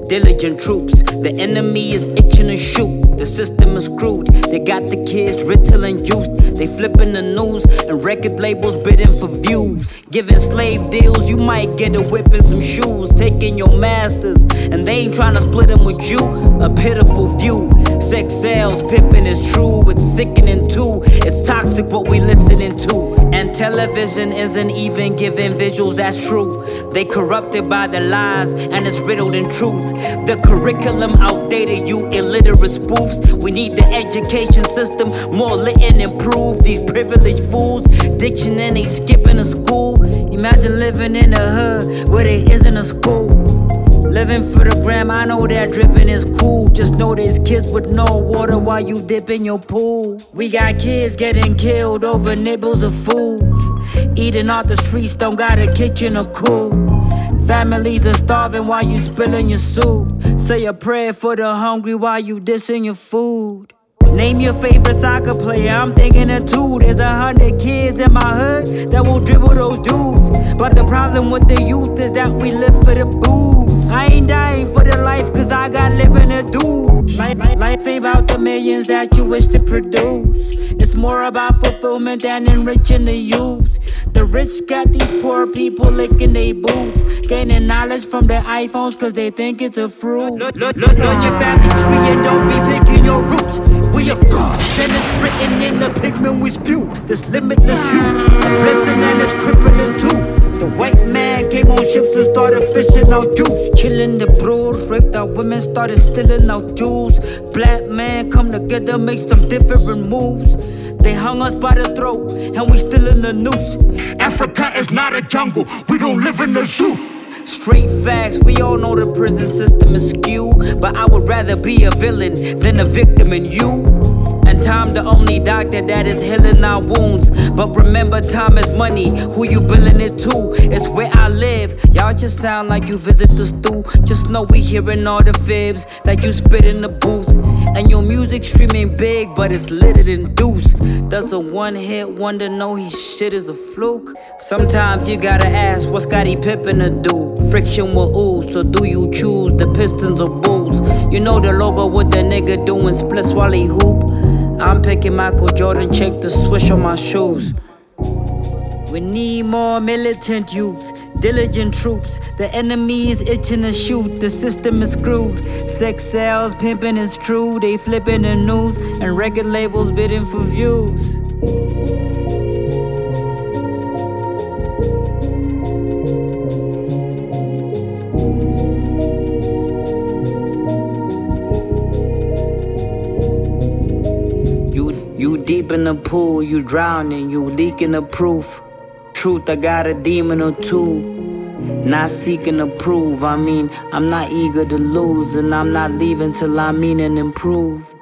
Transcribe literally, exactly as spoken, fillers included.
Diligent troops, the enemy is itching to shoot. The system is screwed, they got the kids rich and juiced. They flipping the news and record labels bidding for views. Giving slave deals, you might get a whip and some shoes. Taking your masters, and they ain't trying to split them with you. A pitiful view, sex sells, pimping is true. It's sickening too, it's toxic what we listening to. And television isn't even giving visuals, that's true. They corrupted by the lies, and it's riddled in truth. The curriculum outdated, you illiterate spoofs. We need the education system more lit and improved. These privileged fools ditching and they skipping a school. Imagine living in a hood where there isn't a school. Living for the gram, I know that dripping is cool. Just know there's kids with no water while you dip in your pool. We got kids getting killed over nibbles of food. Eating off the streets, don't got a kitchen or cool. Families are starving while you spilling your soup. Say a prayer for the hungry while you dissing your food. Name your favorite soccer player, I'm thinking of two. There's a hundred kids in my hood that will dribble those dudes. But the problem with the youth is that we live for the booze. I ain't dying for the life cause I got living to do. Life, life ain't about the millions that you wish to produce. It's more about fulfillment than enriching the youth. The rich got these poor people licking their boots, gaining knowledge from their iPhones cause they think it's a fruit. Look, look, look on your family tree and don't be picking your roots. We are God, then it's written in the pigment we spew. This limitless youth, a blessing and it's crippling too. The white man came on ships and started fishing out juice. Killing the bros, raped our women, started stealing our jewels. Black man come together, make some different moves. They hung us by the throat, and we still in the noose. Africa is not a jungle, we don't live in the zoo. Straight facts, we all know the prison system is skewed. But I would rather be a villain than a victim in you. And time the only doctor that is healing our wounds. But remember, time is money, who you billing it to? It's where I live, y'all just sound like you visit the stool. Just know we hearing all the fibs that you spit in the booth. And your music streaming big, but it's littered in deuce. Does a one-hit wonder know he shit is a fluke? Sometimes you gotta ask, what's Scottie Pippen to do? Friction will ooze, so do you choose the Pistons or Bulls? You know the logo with the nigga doing splits while he hoop. I'm picking Michael Jordan, check the swish on my shoes. We need more militant youth, diligent troops. The enemy is itching to shoot, the system is screwed. Sex sells, pimping is true. They flipping the news and record labels bidding for views. You, you deep in the pool, you drowning, you leaking the proof. Truth, I got a demon or two. Not seeking to prove, I mean, I'm not eager to lose. And I'm not leaving till I mean and improve.